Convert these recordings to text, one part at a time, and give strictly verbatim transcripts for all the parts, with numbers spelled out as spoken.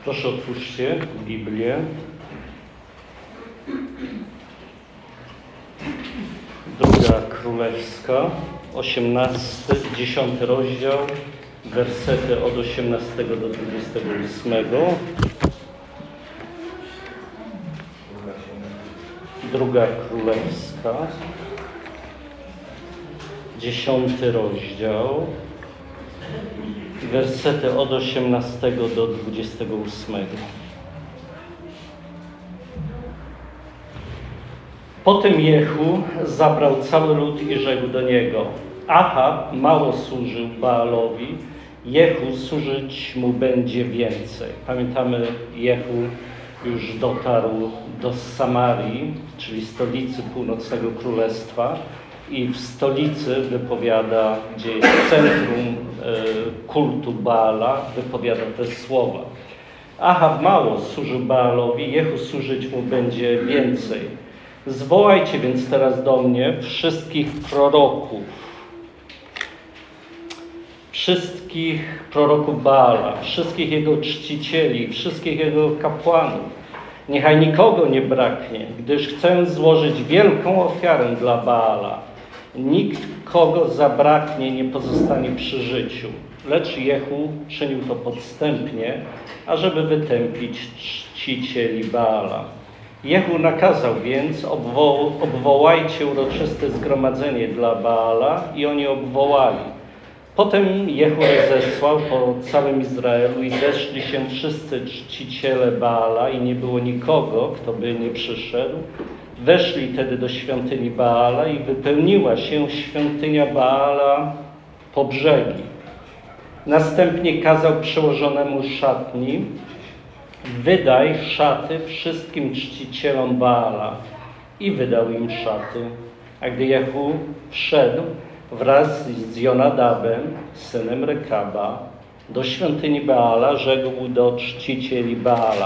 Proszę otwórzcie Biblię. Druga Królewska, osiemnasty, dziesiąty rozdział, wersety od osiemnastego do dwudziestego ósmego. Druga Królewska, dziesiąty rozdział, wersety od osiemnastego do dwudziestego ósmego. Potem Jehu zabrał cały lud i rzekł do niego: Achab mało służył Baalowi, Jehu służyć mu będzie więcej. Pamiętamy, Jehu już dotarł do Samarii, czyli stolicy północnego królestwa, i w stolicy wypowiada, gdzie jest centrum kultu Baala, wypowiada te słowa. Achab mało służył Baalowi, Jehu służyć mu będzie więcej. Zwołajcie więc teraz do mnie wszystkich proroków, wszystkich proroków Baala, wszystkich jego czcicieli, wszystkich jego kapłanów. Niechaj nikogo nie braknie, gdyż chcę złożyć wielką ofiarę dla Baala. Nikt, kogo zabraknie, nie pozostanie przy życiu. Lecz Jehu czynił to podstępnie, ażeby wytępić czcicieli Baala. Jehu nakazał więc: obwo- obwołajcie uroczyste zgromadzenie dla Baala, i oni obwołali. Potem Jehu rozesłał po całym Izraelu i zeszli się wszyscy czciciele Baala i nie było nikogo, kto by nie przyszedł. Weszli tedy do świątyni Baala i wypełniła się świątynia Baala po brzegi. Następnie kazał przełożonemu szatni: wydaj szaty wszystkim czcicielom Baala. I wydał im szaty. A gdy Jehu wszedł wraz z Jonadabem, synem Rekaba, do świątyni Baala, rzekł do czcicieli Baala: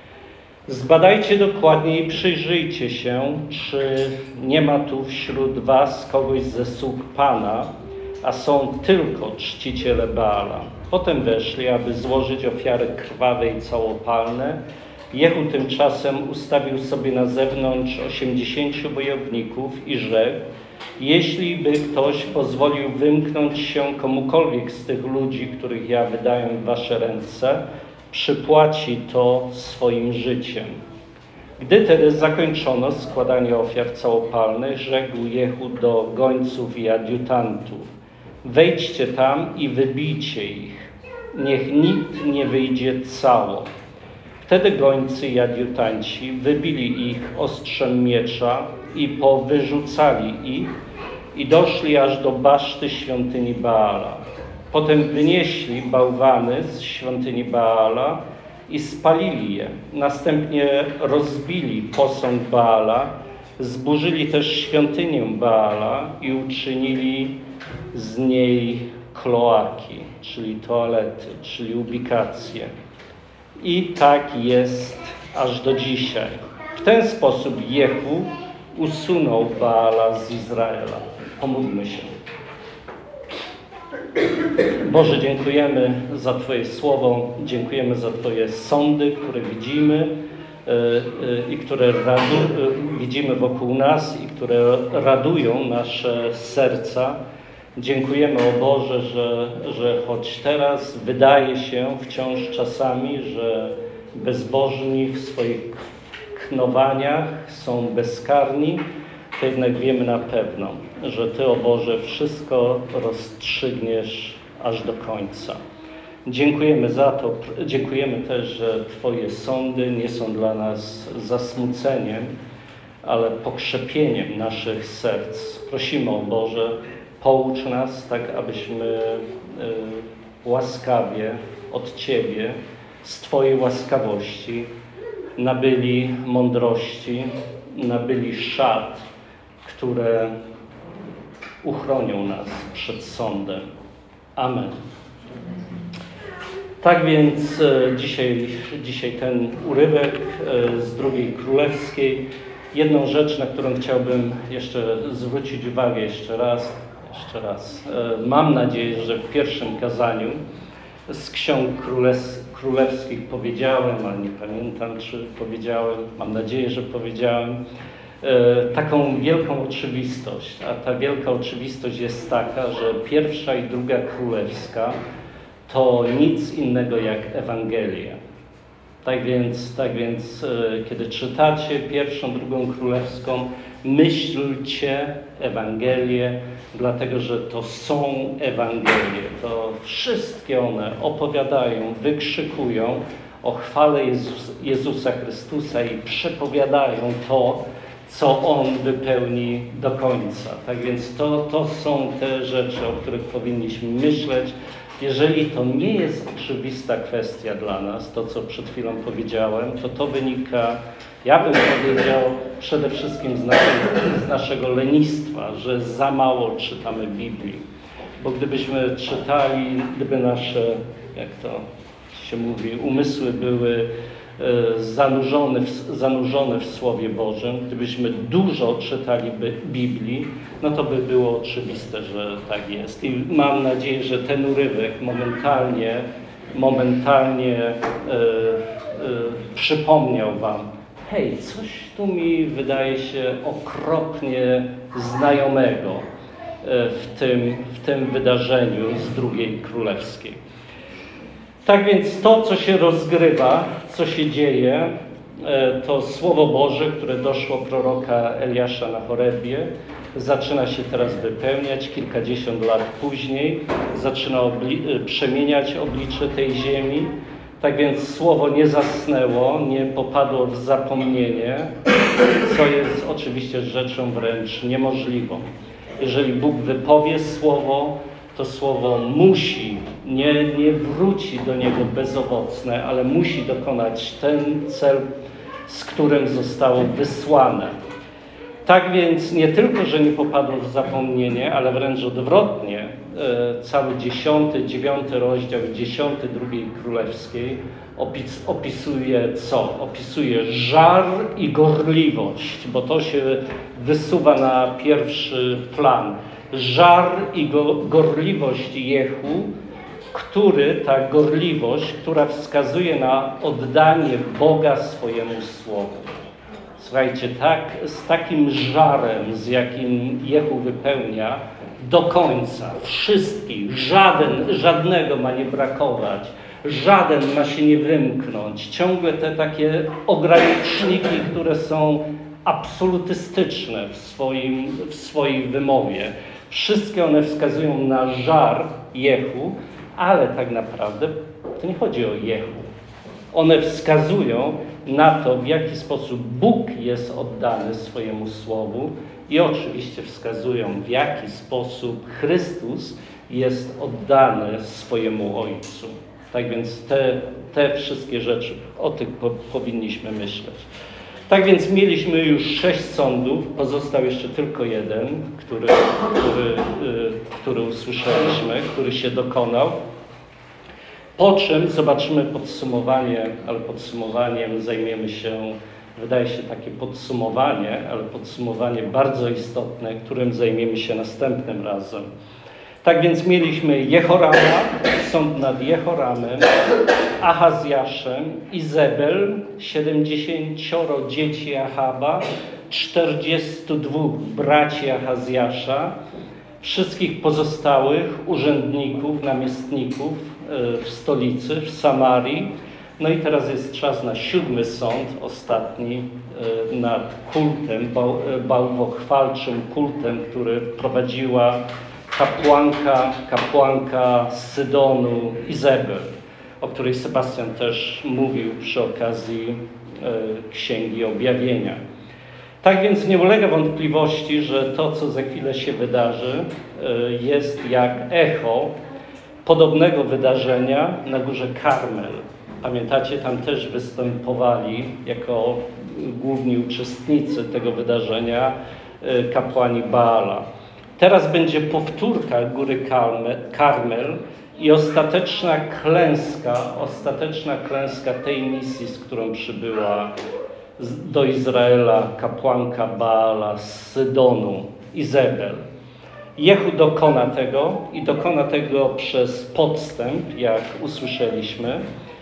zbadajcie dokładnie i przyjrzyjcie się, czy nie ma tu wśród was kogoś ze sług Pana, a są tylko czciciele Baala. Potem weszli, aby złożyć ofiary krwawe i całopalne. Jehu tymczasem ustawił sobie na zewnątrz osiemdziesięciu wojowników i rzekł: jeśli by ktoś pozwolił wymknąć się komukolwiek z tych ludzi, których ja wydaję w wasze ręce, przypłaci to swoim życiem. Gdy tedy zakończono składanie ofiar całopalnych, rzekł Jehu do gońców i adiutantów: wejdźcie tam i wybijcie ich. Niech nikt nie wyjdzie cało. Wtedy gońcy i adiutanci wybili ich ostrzem miecza i powyrzucali ich i doszli aż do baszty świątyni Baala. Potem wynieśli bałwany z świątyni Baala i spalili je. Następnie rozbili posąg Baala, zburzyli też świątynię Baala i uczynili z niej kloaki, czyli toalety, czyli ubikacje. I tak jest aż do dzisiaj. W ten sposób Jehu usunął Baala z Izraela. Pomódlmy się. Boże, dziękujemy za Twoje słowo, dziękujemy za Twoje sądy, które widzimy i które radu, widzimy wokół nas i które radują nasze serca. Dziękujemy, o Boże, że, że choć teraz wydaje się wciąż czasami, że bezbożni w swoich knowaniach są bezkarni, to jednak wiemy na pewno, że Ty, o Boże, wszystko rozstrzygniesz aż do końca. Dziękujemy za to, dziękujemy też, że Twoje sądy nie są dla nas zasmuceniem, ale pokrzepieniem naszych serc. Prosimy, o Boże, poucz nas tak, abyśmy y, łaskawie od Ciebie, z Twojej łaskawości, nabyli mądrości, nabyli szat, które uchronią nas przed sądem. Amen. Tak więc y, dzisiaj, dzisiaj ten urywek y, z drugiej Królewskiej. Jedną rzecz, na którą chciałbym jeszcze zwrócić uwagę jeszcze raz, Jeszcze raz. Mam nadzieję, że w pierwszym kazaniu z ksiąg królewskich. królewskich powiedziałem, ale nie pamiętam, czy powiedziałem, mam nadzieję, że powiedziałem, e, taką wielką oczywistość. A ta wielka oczywistość jest taka, że pierwsza i druga królewska to nic innego jak Ewangelia. Tak więc, tak więc e, kiedy czytacie pierwszą, drugą królewską, myślcie Ewangelię, dlatego że to są Ewangelie. To wszystkie one opowiadają, wykrzykują o chwale Jezus, Jezusa Chrystusa i przepowiadają to, co On wypełni do końca. Tak więc to, to są te rzeczy, o których powinniśmy myśleć. Jeżeli to nie jest oczywista kwestia dla nas, to co przed chwilą powiedziałem, to to wynika, ja bym powiedział, przede wszystkim z naszego, z naszego lenistwa, że za mało czytamy Biblii. Bo gdybyśmy czytali, gdyby nasze, jak to się mówi, umysły były zanurzone w, zanurzone w Słowie Bożym, gdybyśmy dużo czytali Biblii, no to by było oczywiste, że tak jest. I mam nadzieję, że ten urywek momentalnie, momentalnie e, e, przypomniał wam, hej, coś tu mi wydaje się okropnie znajomego w tym, w tym wydarzeniu z drugiej królewskiej. Tak więc to, co się rozgrywa, co się dzieje, to Słowo Boże, które doszło proroka Eliasza na Chorebie, zaczyna się teraz wypełniać. Kilkadziesiąt lat później zaczyna obli- przemieniać oblicze tej ziemi. Tak więc Słowo nie zasnęło, nie popadło w zapomnienie, co jest oczywiście rzeczą wręcz niemożliwą. Jeżeli Bóg wypowie Słowo, to Słowo musi, nie, nie wróci do Niego bezowocne, ale musi dokonać ten cel, z którym zostało wysłane. Tak więc nie tylko, że nie popadło w zapomnienie, ale wręcz odwrotnie, cały dziesiąty, dziewiąty rozdział dziesiąty drugiej królewskiej opis, opisuje co? Opisuje żar i gorliwość, bo to się wysuwa na pierwszy plan. Żar i go, gorliwość Jehu, który, ta gorliwość, która wskazuje na oddanie Boga swojemu słowu. Słuchajcie, tak, z takim żarem, z jakim Jehu wypełnia, do końca, wszystkich, żaden, żadnego ma nie brakować, żaden ma się nie wymknąć. Ciągle te takie ograniczniki, które są absolutystyczne w, swoim, w swojej wymowie. Wszystkie one wskazują na żar Jehu, ale tak naprawdę to nie chodzi o Jehu. One wskazują na to, w jaki sposób Bóg jest oddany swojemu słowu i oczywiście wskazują, w jaki sposób Chrystus jest oddany swojemu Ojcu. Tak więc te, te wszystkie rzeczy, o tych po, powinniśmy myśleć. Tak więc mieliśmy już sześć sądów, pozostał jeszcze tylko jeden, który, który, który usłyszeliśmy, który się dokonał. Po czym zobaczymy podsumowanie, ale podsumowaniem zajmiemy się, wydaje się takie podsumowanie, ale podsumowanie bardzo istotne, którym zajmiemy się następnym razem. Tak więc mieliśmy Jehorama, sąd nad Jehoramem, Ahazjaszem, Izebel, siedemdziesięcioro dzieci Ahaba, czterdziestu dwóch braci Ahazjasza, wszystkich pozostałych urzędników, namiestników w stolicy, w Samarii. No i teraz jest czas na siódmy sąd, ostatni, nad kultem, bałwochwalczym kultem, który prowadziła kapłanka, kapłanka z Sydonu, Izebel, o której Sebastian też mówił przy okazji Księgi Objawienia. Tak więc nie ulega wątpliwości, że to, co za chwilę się wydarzy, jest jak echo podobnego wydarzenia na górze Karmel. Pamiętacie, tam też występowali jako główni uczestnicy tego wydarzenia kapłani Baala. Teraz będzie powtórka góry Karmel i ostateczna klęska, ostateczna klęska tej misji, z którą przybyła do Izraela kapłanka Baala z Sydonu, Izebel. Jehu dokona tego i dokona tego przez podstęp, jak usłyszeliśmy.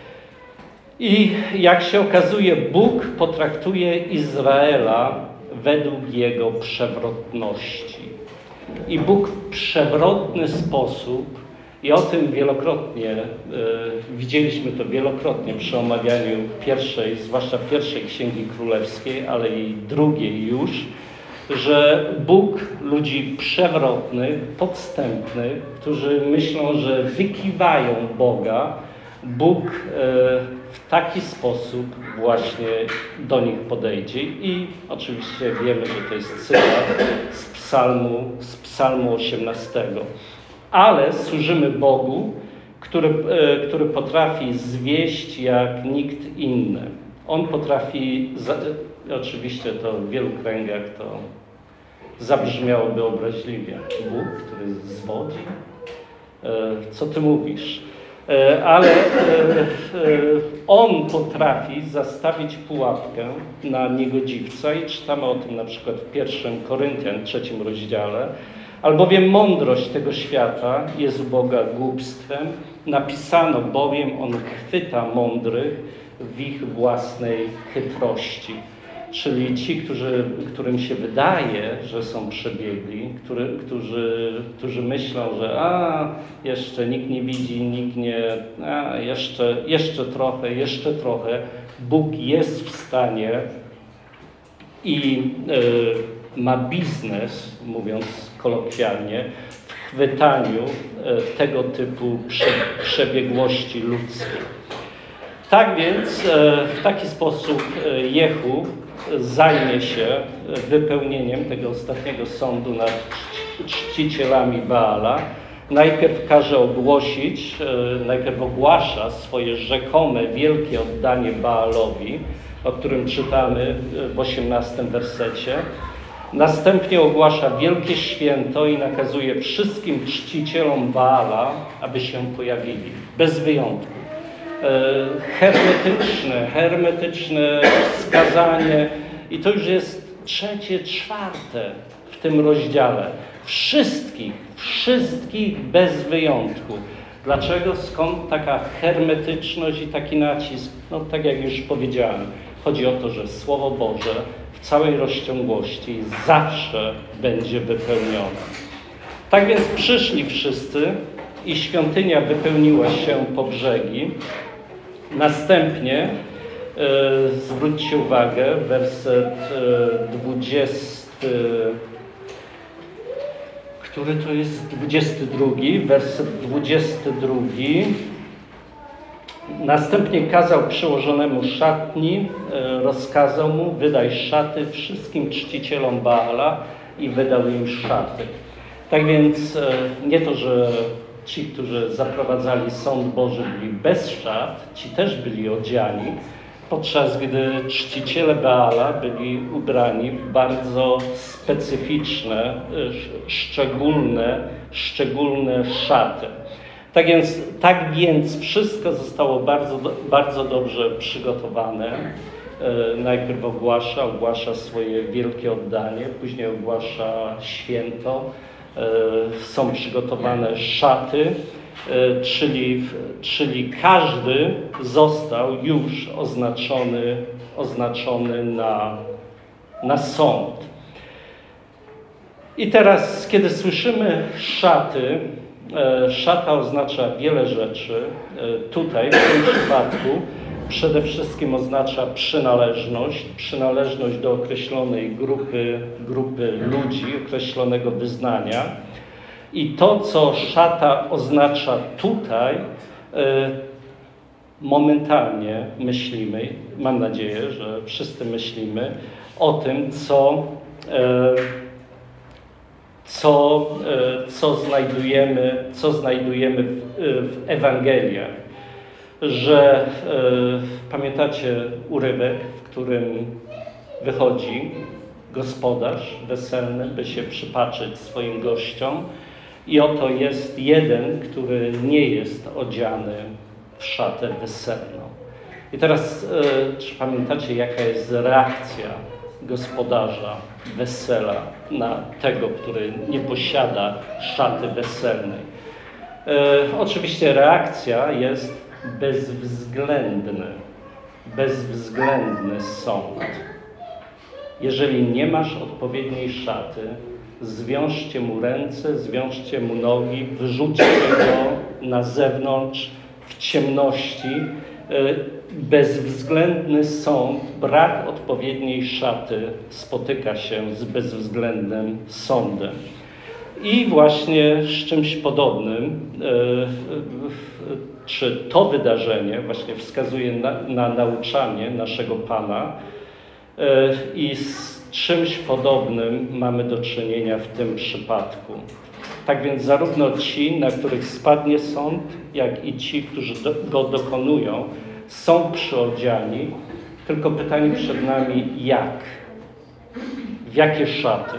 I jak się okazuje, Bóg potraktuje Izraela według jego przewrotności. I Bóg w przewrotny sposób, i o tym wielokrotnie, e, widzieliśmy to wielokrotnie przy omawianiu pierwszej, zwłaszcza pierwszej Księgi Królewskiej, ale i drugiej już, że Bóg ludzi przewrotnych, podstępnych, którzy myślą, że wykiwają Boga, Bóg e, w taki sposób właśnie do nich podejdzie. I oczywiście wiemy, że to jest cytat z psalmu, z psalmu osiemnastego. Ale służymy Bogu, który, e, który potrafi zwieść jak nikt inny. On potrafi, za, oczywiście to w wielu kręgach to zabrzmiałoby obraźliwie. Bóg, który zwodzi? E, co ty mówisz? E, ale e, e, On potrafi zastawić pułapkę na niegodziwca i czytamy o tym na przykład w pierwszym Koryntian, trzecim rozdziale. Albowiem mądrość tego świata jest u Boga głupstwem. Napisano bowiem, On chwyta mądrych w ich własnej chytrości. Czyli ci, którzy, którym się wydaje, że są przebiegli, który, którzy, którzy myślą, że a, jeszcze nikt nie widzi, nikt nie, a, jeszcze, jeszcze trochę, jeszcze trochę. Bóg jest w stanie i y, ma biznes, mówiąc kolokwialnie, w chwytaniu y, tego typu prze, przebiegłości ludzkiej. Tak więc y, w taki sposób y, Jehu zajmie się wypełnieniem tego ostatniego sądu nad czcicielami Baala. Najpierw każe ogłosić, najpierw ogłasza swoje rzekome wielkie oddanie Baalowi, o którym czytamy w osiemnastym wersecie. Następnie ogłasza wielkie święto i nakazuje wszystkim czcicielom Baala, aby się pojawili, bez wyjątku. Hermetyczne, hermetyczne wskazanie i to już jest trzecie, czwarte w tym rozdziale. Wszystkich, wszystkich bez wyjątku. Dlaczego? Skąd taka hermetyczność i taki nacisk? No tak jak już powiedziałem, chodzi o to, że Słowo Boże w całej rozciągłości zawsze będzie wypełnione. Tak więc przyszli wszyscy i świątynia wypełniła się po brzegi. Następnie e, zwróćcie uwagę, werset e, dwudziesty, który to jest dwudziesty drugi, werset dwudziesty drugi. Następnie kazał przełożonemu szatni, e, rozkazał mu, wydaj szaty wszystkim czcicielom Baala i wydał im szaty. Tak więc e, nie to, że ci, którzy zaprowadzali sąd Boży, byli bez szat, ci też byli odziani, podczas gdy czciciele Baala byli ubrani w bardzo specyficzne, szczególne, szczególne szaty. Tak więc, tak więc wszystko zostało bardzo, bardzo dobrze przygotowane. Najpierw ogłasza, ogłasza swoje wielkie oddanie, później ogłasza święto. Są przygotowane szaty, czyli, czyli każdy został już oznaczony, oznaczony na, na sąd. I teraz, kiedy słyszymy szaty, szata oznacza wiele rzeczy. Tutaj, w tym przypadku, przede wszystkim oznacza przynależność, przynależność do określonej grupy, grupy ludzi, określonego wyznania. I to, co szata oznacza tutaj, momentalnie myślimy, mam nadzieję, że wszyscy myślimy o tym, co, co, co znajdujemy, co znajdujemy w, w Ewangeliach. Że e, pamiętacie urywek, w którym wychodzi gospodarz weselny, by się przypatrzyć swoim gościom i oto jest jeden, który nie jest odziany w szatę weselną. I teraz, e, czy pamiętacie, jaka jest reakcja gospodarza wesela na tego, który nie posiada szaty weselnej. E, oczywiście reakcja jest bezwzględna. Bezwzględny sąd. Jeżeli nie masz odpowiedniej szaty, zwiążcie mu ręce, zwiążcie mu nogi, wyrzućcie go na zewnątrz w ciemności. Bezwzględny sąd, brak odpowiedniej szaty spotyka się z bezwzględnym sądem. I właśnie z czymś podobnym, czy to wydarzenie właśnie wskazuje na, na nauczanie naszego Pana i z czymś podobnym mamy do czynienia w tym przypadku. Tak więc zarówno ci, na których spadnie sąd, jak i ci, którzy do, go dokonują, są przyodziani, tylko pytanie przed nami jak? W jakie szaty?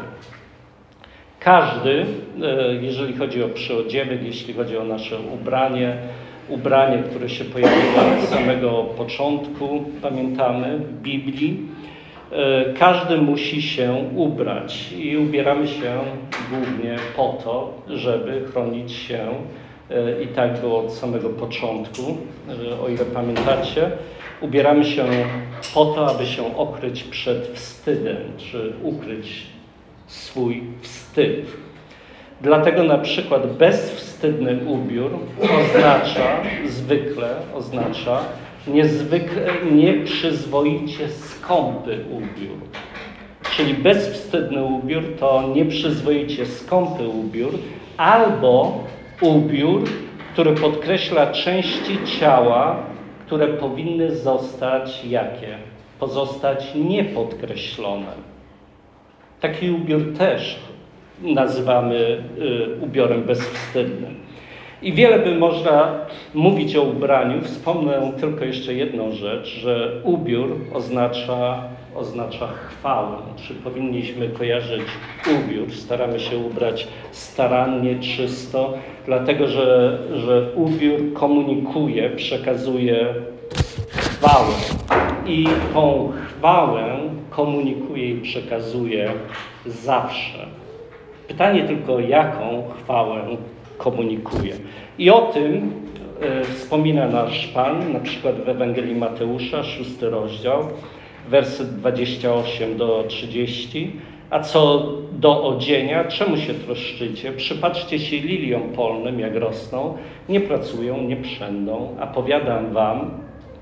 Każdy, jeżeli chodzi o przyodziewek, jeśli chodzi o nasze ubranie, ubranie, które się pojawiło od samego początku, pamiętamy, w Biblii, każdy musi się ubrać i ubieramy się głównie po to, żeby chronić się, i tak było od samego początku, o ile pamiętacie, ubieramy się po to, aby się okryć przed wstydem, czy ukryć swój wstyd. Dlatego na przykład bezwstydny ubiór oznacza, zwykle oznacza niezwykle, nieprzyzwoicie skąpy ubiór. Czyli bezwstydny ubiór to nieprzyzwoicie skąpy ubiór albo ubiór, który podkreśla części ciała, które powinny zostać jakie? Pozostać niepodkreślone. Taki ubiór też nazywamy y, ubiorem bezwstydnym. I wiele by można mówić o ubraniu. Wspomnę tylko jeszcze jedną rzecz, że ubiór oznacza, oznacza chwałę. Czy powinniśmy kojarzyć ubiór? Staramy się ubrać starannie, czysto, dlatego że, że ubiór komunikuje, przekazuje chwałę. I tą chwałę komunikuje i przekazuje zawsze. Pytanie tylko, jaką chwałę komunikuje. I o tym e, wspomina nasz Pan, na przykład w Ewangelii Mateusza, szósty rozdział, werset dwudziesty ósmy do trzydziestego. A co do odzienia, czemu się troszczycie? Przypatrzcie się liliom polnym, jak rosną, nie pracują, nie przędą, a powiadam wam,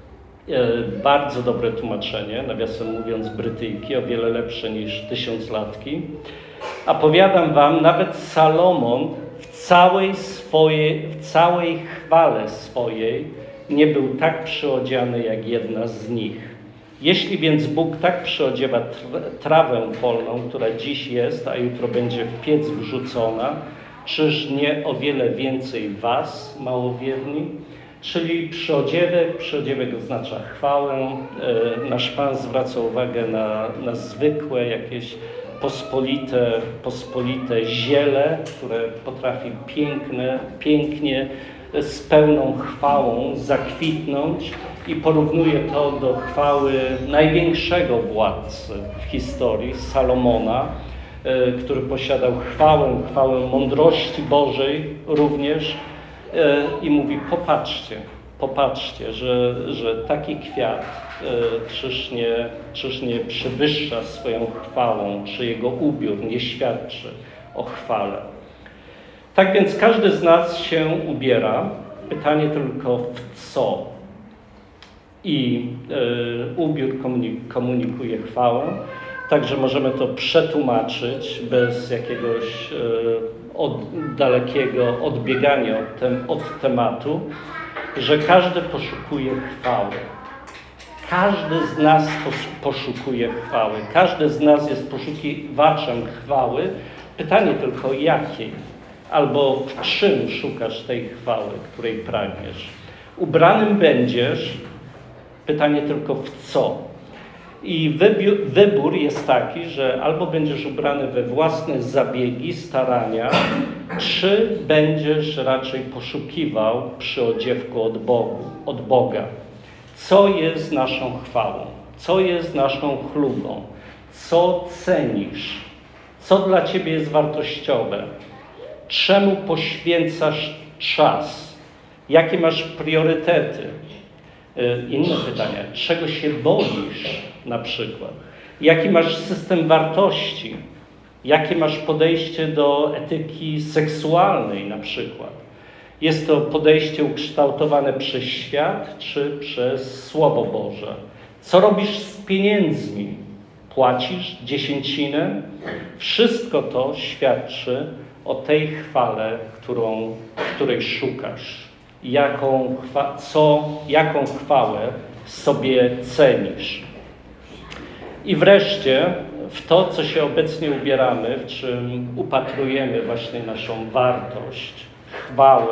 e, bardzo dobre tłumaczenie, nawiasem mówiąc Brytyjki, o wiele lepsze niż tysiąclatki. A powiadam wam, nawet Salomon w całej swojej, w całej chwale swojej nie był tak przyodziany jak jedna z nich. Jeśli więc Bóg tak przyodziewa trawę polną, która dziś jest, a jutro będzie w piec wrzucona, czyż nie o wiele więcej was, małowierni? Czyli przyodziewek, przyodziewek oznacza chwałę. Nasz Pan zwraca uwagę na, na zwykłe jakieś pospolite, pospolite ziele, które potrafi piękne, pięknie, z pełną chwałą zakwitnąć i porównuje to do chwały największego władcy w historii, Salomona, który posiadał chwałę, chwałę mądrości Bożej również i mówi, popatrzcie, popatrzcie, że, że taki kwiat czyż nie, czyż nie przewyższa swoją chwałą, czy jego ubiór nie świadczy o chwale. Tak więc każdy z nas się ubiera. Pytanie tylko w co? I y, ubiór komunikuje chwałę. Także możemy to przetłumaczyć bez jakiegoś y, od, dalekiego odbiegania od, tem, od tematu, że każdy poszukuje chwały. Każdy z nas poszukuje chwały. Każdy z nas jest poszukiwaczem chwały. Pytanie tylko jakiej? Albo w czym szukasz tej chwały, której pragniesz? Ubranym będziesz, pytanie tylko w co? I wybiór, wybór jest taki, że albo będziesz ubrany we własne zabiegi, starania, czy będziesz raczej poszukiwał przyodziewku od Bogu, od Boga. Co jest naszą chwałą? Co jest naszą chlubą? Co cenisz? Co dla ciebie jest wartościowe? Czemu poświęcasz czas? Jakie masz priorytety? Inne pytania. Czego się boisz na przykład? Jaki masz system wartości? Jakie masz podejście do etyki seksualnej na przykład? Jest to podejście ukształtowane przez świat czy przez Słowo Boże? Co robisz z pieniędzmi? Płacisz dziesięcinę? Wszystko to świadczy o tej chwale, którą, której szukasz. Jaką, chwa, co, jaką chwałę sobie cenisz. I wreszcie w to, co się obecnie ubieramy, w czym upatrujemy właśnie naszą wartość, chwałę,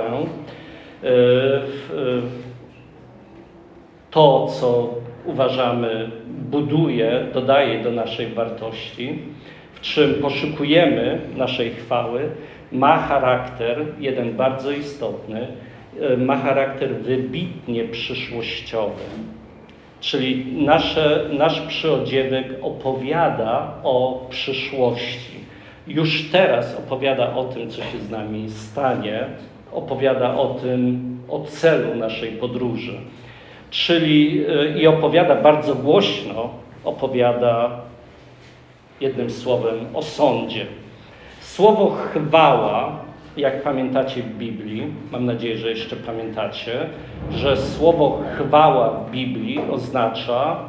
to, co uważamy, buduje, dodaje do naszej wartości, w czym poszukujemy naszej chwały, ma charakter, jeden bardzo istotny, ma charakter wybitnie przyszłościowy. Czyli nasze, nasz przyodziewek opowiada o przyszłości. Już teraz opowiada o tym, co się z nami stanie, opowiada o tym, o celu naszej podróży. Czyli i opowiada bardzo głośno, opowiada jednym słowem o sądzie. Słowo chwała, jak pamiętacie w Biblii, mam nadzieję, że jeszcze pamiętacie, że słowo chwała w Biblii oznacza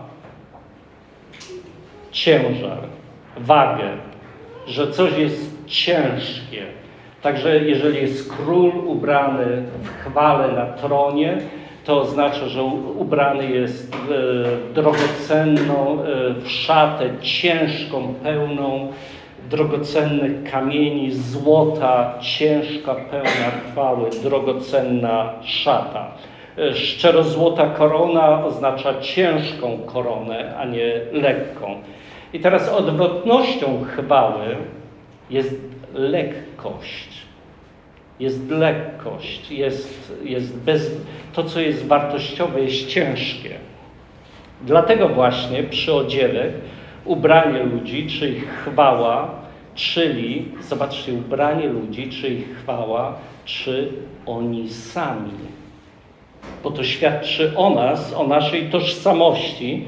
ciężar, wagę, że coś jest ciężkie. Także jeżeli jest król ubrany w chwale na tronie, to oznacza, że ubrany jest w drogocenną, w szatę ciężką, pełną drogocennych kamieni, złota, ciężka, pełna chwały, drogocenna szata. Szczerozłota korona oznacza ciężką koronę, a nie lekką. I teraz odwrotnością chwały jest lekkość. Jest lekkość, jest, jest bez, to, co jest wartościowe, jest ciężkie. Dlatego właśnie przyodziewek, ubranie ludzi, czy ich chwała, czyli, zobaczcie, ubranie ludzi, czy ich chwała, czy oni sami. Bo to świadczy o nas, o naszej tożsamości.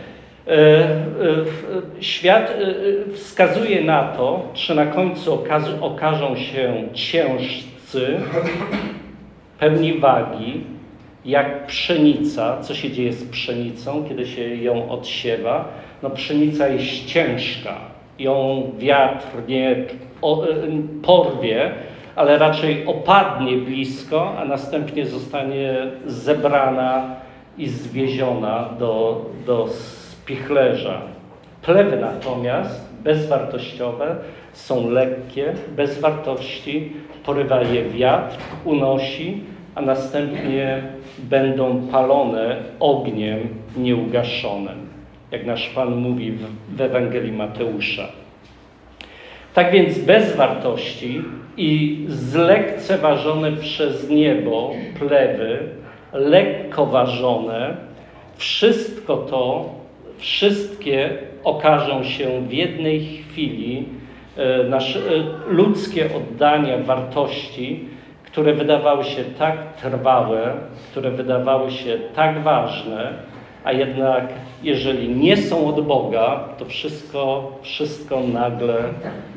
Świat wskazuje na to, czy na końcu okażą się ciężcy, pełni wagi, jak pszenica. Co się dzieje z pszenicą, kiedy się ją odsiewa? No pszenica jest ciężka. Ją wiatr nie porwie, ale raczej opadnie blisko, a następnie zostanie zebrana i zwieziona do, do spichlerza. Plewy natomiast bezwartościowe są lekkie, bez wartości, porywa je wiatr, unosi, a następnie będą palone ogniem nieugaszonym, jak nasz Pan mówi w, w Ewangelii Mateusza. Tak więc bez wartości i zlekceważone przez niebo plewy, lekkoważone, wszystko to, wszystkie okażą się w jednej chwili, e, nasze e, ludzkie oddania wartości, które wydawały się tak trwałe, które wydawały się tak ważne, a jednak jeżeli nie są od Boga, to wszystko, wszystko nagle e,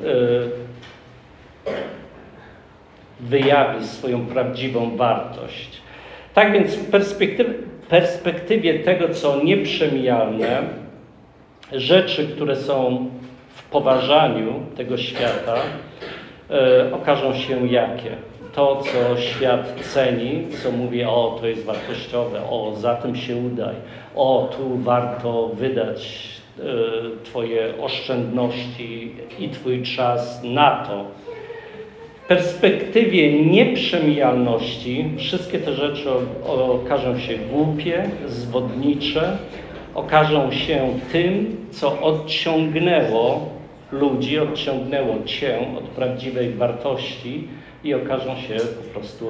wyjawi swoją prawdziwą wartość. Tak więc w perspektywie, perspektywie tego, co nieprzemijalne, rzeczy, które są w poważaniu tego świata, e, okażą się jakie. To, co świat ceni, co mówi, o, to jest wartościowe, o, za tym się udaj, o, tu warto wydać e, Twoje oszczędności i Twój czas na to. W perspektywie nieprzemijalności wszystkie te rzeczy okażą się głupie, zwodnicze, okażą się tym, co odciągnęło ludzi, odciągnęło Cię od prawdziwej wartości i okażą się po prostu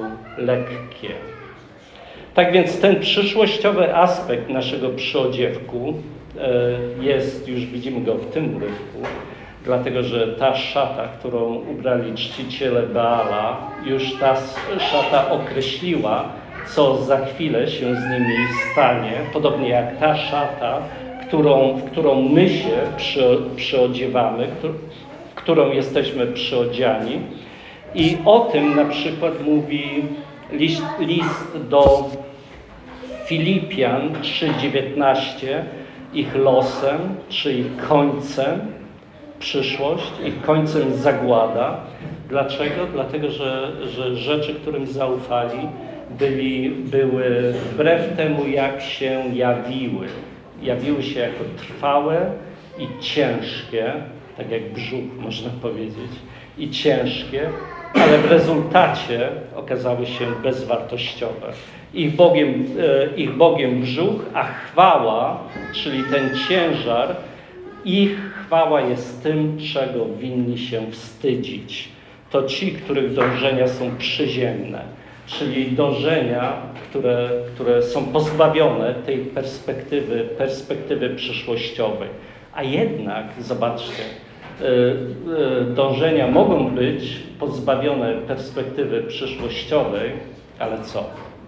lekkie. Tak więc ten przyszłościowy aspekt naszego przyodziewku jest, już widzimy go w tym urywku, dlatego że ta szata, którą ubrali czciciele Baala, już ta szata określiła, co za chwilę się z nimi stanie, podobnie jak ta szata, którą, w którą my się przy, przyodziewamy, w którą jesteśmy przyodziani. I o tym na przykład mówi list, list do Filipian trzy dziewiętnaście, ich losem, czy ich końcem przyszłość, ich końcem zagłada. Dlaczego? Dlatego, że, że rzeczy, którym zaufali, byli, były wbrew temu, jak się jawiły. Jawiły się jako trwałe i ciężkie, tak jak brzuch można powiedzieć, i ciężkie, ale w rezultacie okazały się bezwartościowe. Ich Bogiem, ich Bogiem brzuch, a chwała, czyli ten ciężar, ich chwała jest tym, czego winni się wstydzić. To ci, których dążenia są przyziemne, czyli dążenia, które, które są pozbawione tej perspektywy, perspektywy przyszłościowej. A jednak, zobaczcie, dążenia mogą być pozbawione perspektywy przyszłościowej, ale co?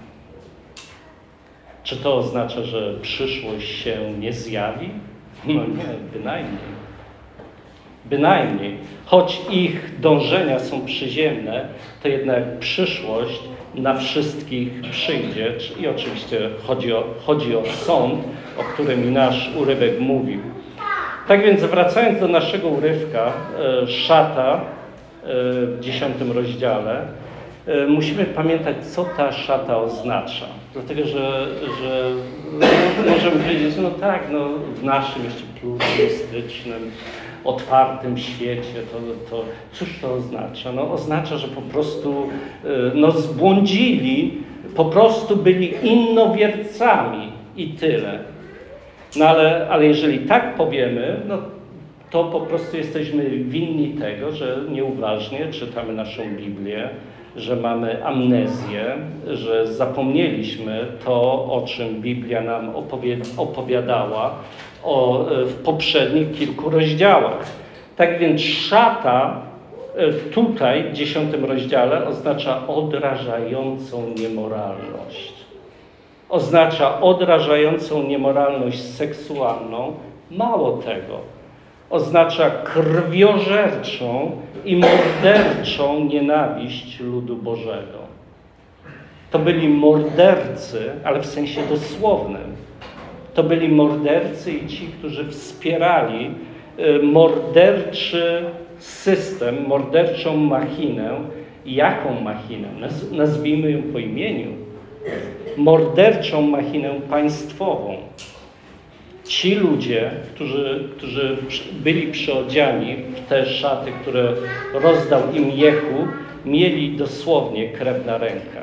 Czy to oznacza, że przyszłość się nie zjawi? No nie, bynajmniej. Bynajmniej. Choć ich dążenia są przyziemne, to jednak przyszłość na wszystkich przyjdzie. I oczywiście chodzi o, chodzi o sąd, o którym nasz urywek mówił. Tak więc wracając do naszego urywka, szata w dziesiątym rozdziale, musimy pamiętać, co ta szata oznacza. Dlatego, że, że no, możemy powiedzieć, no tak, no, w naszym jeszcze pluralistycznym, otwartym świecie, to, to cóż to oznacza? No, oznacza, że po prostu no, zbłądzili, po prostu byli innowiercami i tyle. No ale, ale jeżeli tak powiemy, no to po prostu jesteśmy winni tego, że nieuważnie czytamy naszą Biblię, że mamy amnezję, że zapomnieliśmy to, o czym Biblia nam opowiadała o, w poprzednich kilku rozdziałach. Tak więc szata tutaj w dziesiątym rozdziale oznacza odrażającą niemoralność. Oznacza odrażającą niemoralność seksualną. Mało tego, oznacza krwiożerczą i morderczą nienawiść ludu Bożego. To byli mordercy, ale w sensie dosłownym. To byli mordercy i ci, którzy wspierali morderczy system, morderczą machinę. Jaką machinę? Nazwijmy ją po imieniu. Morderczą machinę państwową. Ci ludzie, którzy, którzy byli przyodziani w te szaty, które rozdał im Jehu, mieli dosłownie krew na rękach.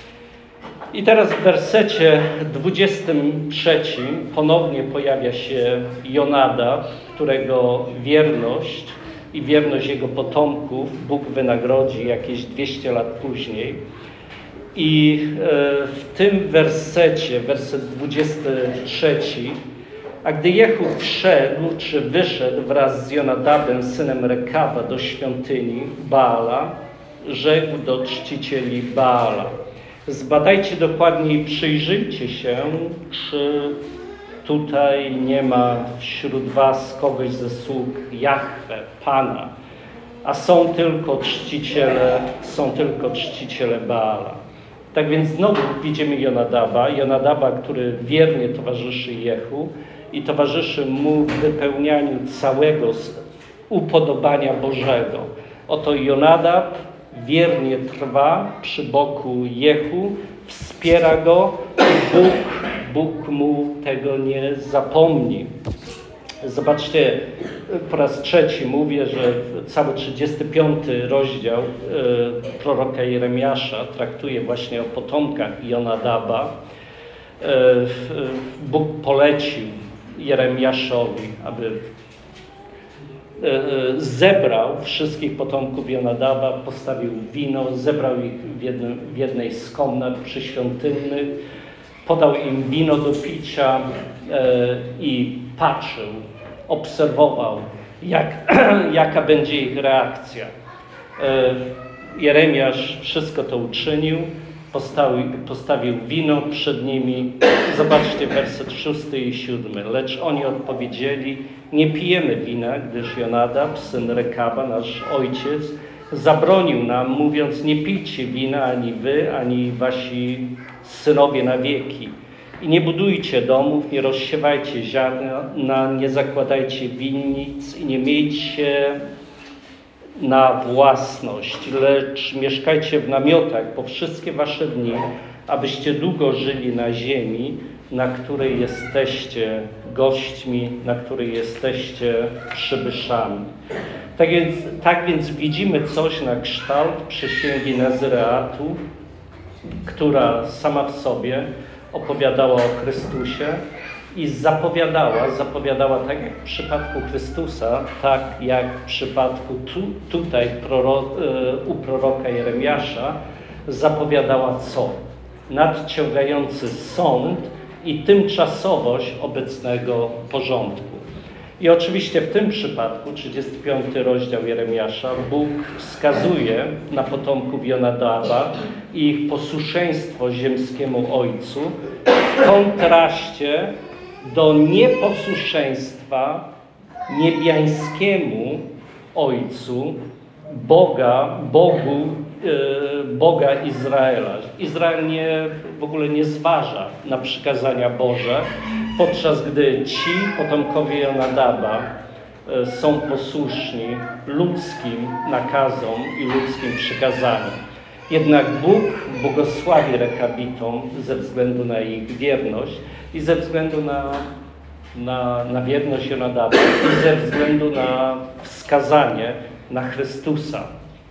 I teraz w wersecie dwudziestym trzecim ponownie pojawia się Jonadab, którego wierność i wierność jego potomków Bóg wynagrodzi jakieś dwieście lat później. I w tym wersecie, werset dwudziesty trzeci, a gdy Jehu wszedł, czy wyszedł wraz z Jonadabem, synem Rekawa, do świątyni Baala, rzekł do czcicieli Baala: zbadajcie dokładnie i przyjrzyjcie się, czy tutaj nie ma wśród was kogoś ze sług Jahwe, Pana, a są tylko czciciele, są tylko czciciele Baala. Tak więc znowu widzimy Jonadaba, Jonadaba, który wiernie towarzyszy Jehu i towarzyszy mu w wypełnianiu całego upodobania Bożego. Oto Jonadab wiernie trwa przy boku Jehu, wspiera go i Bóg, Bóg mu tego nie zapomni. Zobaczcie, po raz trzeci mówię, że cały trzydziesty piąty rozdział e, proroka Jeremiasza traktuje właśnie o potomkach Jonadaba. E, Bóg polecił Jeremiaszowi, aby e, zebrał wszystkich potomków Jonadaba, postawił wino, zebrał ich w, jednym, w jednej z komnat przyświątynnych podał im wino do picia i patrzył, obserwował, jak, jaka będzie ich reakcja. Jeremiasz wszystko to uczynił, postawił, postawił wino przed nimi. Zobaczcie werset szósty i siódmy. Lecz oni odpowiedzieli: nie pijemy wina, gdyż Jonadab, syn Rekaba, nasz ojciec, zabronił nam, mówiąc: nie pijcie wina ani wy, ani wasi synowie na wieki. I nie budujcie domów, nie rozsiewajcie ziarna, nie zakładajcie winnic i nie miejcie na własność, lecz mieszkajcie w namiotach po wszystkie wasze dni, abyście długo żyli na ziemi, na której jesteście gośćmi, na której jesteście przybyszami. Tak więc, tak więc widzimy coś na kształt przysięgi Nazyreatu, która sama w sobie opowiadała o Chrystusie i zapowiadała, zapowiadała tak jak w przypadku Chrystusa, tak jak w przypadku tu, tutaj proro, u proroka Jeremiasza, zapowiadała co? Nadciągający sąd i tymczasowość obecnego porządku. I oczywiście w tym przypadku, trzydziesty piąty rozdział Jeremiasza, Bóg wskazuje na potomków Jonadaba i ich posłuszeństwo ziemskiemu ojcu w kontraście do nieposłuszeństwa niebiańskiemu Ojcu, Boga, Bogu, yy, Boga Izraela. Izrael nie, w ogóle nie zważa na przykazania Boże, podczas gdy ci potomkowie Jonadaba yy, są posłuszni ludzkim nakazom i ludzkim przykazaniom. Jednak Bóg błogosławi Rekabitom ze względu na ich wierność i ze względu na, na, na wierność Jonadaba i ze względu na wskazanie na Chrystusa.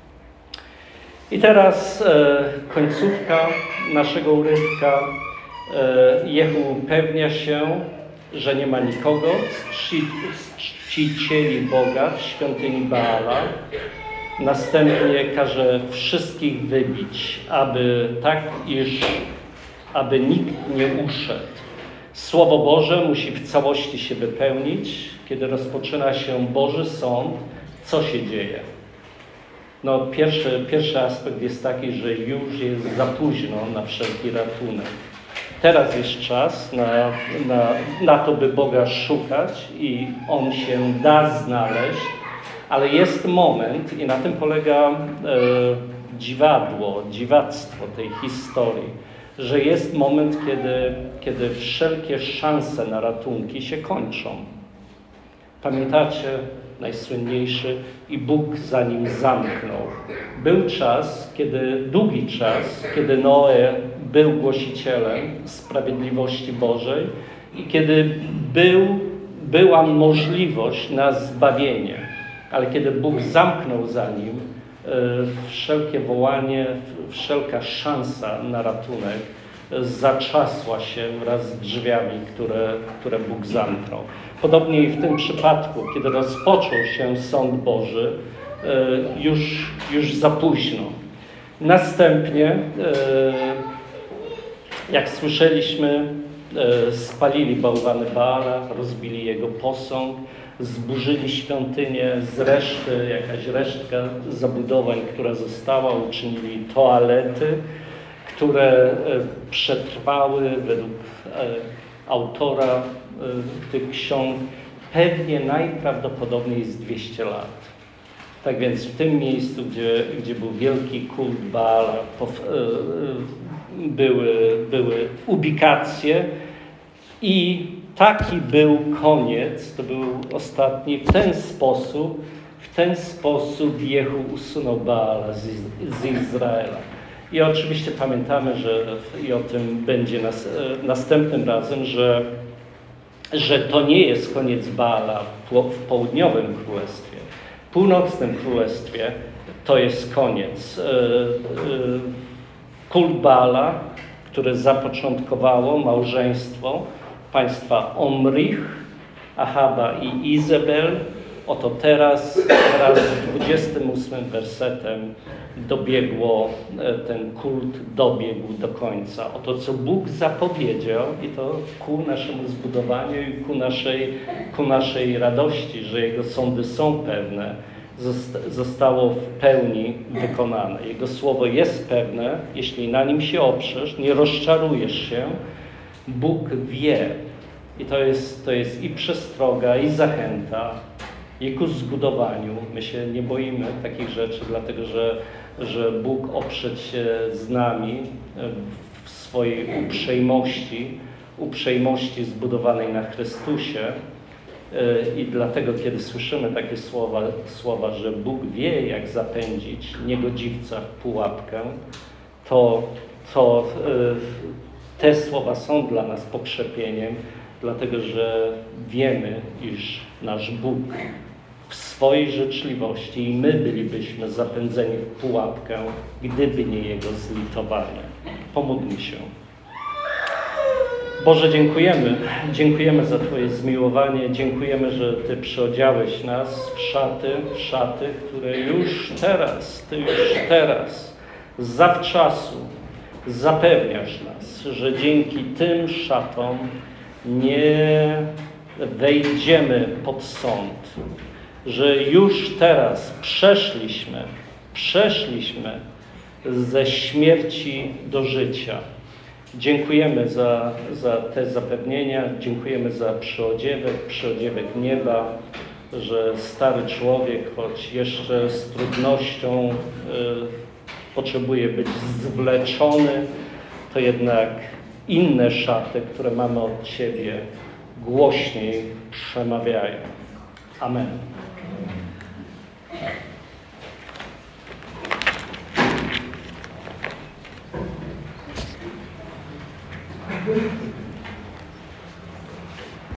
I teraz e, końcówka naszego urywka. E, Jehu upewnia się, że nie ma nikogo z, czci, z czcicieli Boga w świątyni Baala. Następnie każe wszystkich wybić, aby tak, iż aby nikt nie uszedł. Słowo Boże musi w całości się wypełnić. Kiedy rozpoczyna się Boży sąd, co się dzieje? No, pierwszy, pierwszy aspekt jest taki, że już jest za późno na wszelki ratunek. Teraz jest czas na, na, na to, by Boga szukać i On się da znaleźć, ale jest moment, i na tym polega e, dziwadło, dziwactwo tej historii, że jest moment, kiedy, kiedy wszelkie szanse na ratunki się kończą. Pamiętacie najsłynniejszy i Bóg za nim zamknął. Był czas, kiedy, długi czas, kiedy Noe był głosicielem sprawiedliwości Bożej i kiedy był, była możliwość na zbawienie. Ale kiedy Bóg zamknął za nim, wszelkie wołanie, wszelka szansa na ratunek zatrzasła się wraz z drzwiami, które, które Bóg zamknął. Podobnie i w tym przypadku, kiedy rozpoczął się sąd Boży, już, już za późno. Następnie, jak słyszeliśmy, spalili bałwany Baala, rozbili jego posąg, zburzyli świątynię, z reszty, jakaś resztka zabudowań, która została, uczynili toalety, które przetrwały według autora tych ksiąg pewnie najprawdopodobniej z dwieście lat. Tak więc w tym miejscu, gdzie, gdzie był wielki kult Baala, były, były ubikacje i taki był koniec, to był ostatni, w ten sposób, w ten sposób Jehu usunął Baala z, z Izraela. I oczywiście pamiętamy, że i o tym będzie nas, następnym razem, że, że to nie jest koniec Baala w południowym królestwie. W północnym królestwie to jest koniec. Kult Baala, które zapoczątkowało małżeństwo państwa Omrich, Ahaba i Izabel, Oto teraz wraz z dwudziestym ósmym wersetem dobiegło, ten kult dobiegł do końca. Oto co Bóg zapowiedział i to ku naszemu zbudowaniu i ku naszej, ku naszej radości, że Jego sądy są pewne, zostało w pełni wykonane. Jego słowo jest pewne, jeśli na nim się oprzesz, nie rozczarujesz się. Bóg wie. I to jest, to jest i przestroga, i zachęta, i ku zbudowaniu. My się nie boimy takich rzeczy, dlatego że, że Bóg oprzeć się z nami w swojej uprzejmości, uprzejmości zbudowanej na Chrystusie. I dlatego, kiedy słyszymy takie słowa, słowa, że Bóg wie, jak zapędzić niegodziwca w pułapkę, to, to te słowa są dla nas pokrzepieniem, dlatego że wiemy, iż nasz Bóg w swojej życzliwości i my bylibyśmy zapędzeni w pułapkę, gdyby nie Jego zlitowanie. Pomódlmy się. Boże, dziękujemy. Dziękujemy za Twoje zmiłowanie. Dziękujemy, że Ty przyodziałeś nas w szaty, w szaty, które już teraz, Ty już teraz, zawczasu zapewniasz nas, że dzięki tym szatom nie wejdziemy pod sąd, że już teraz przeszliśmy, przeszliśmy ze śmierci do życia. Dziękujemy za, za te zapewnienia, dziękujemy za przyodziewek, przyodziewek nieba, że stary człowiek, choć jeszcze z trudnością y, potrzebuje być zwleczony, to jednak inne szaty, które mamy od Ciebie, głośniej przemawiają. Amen.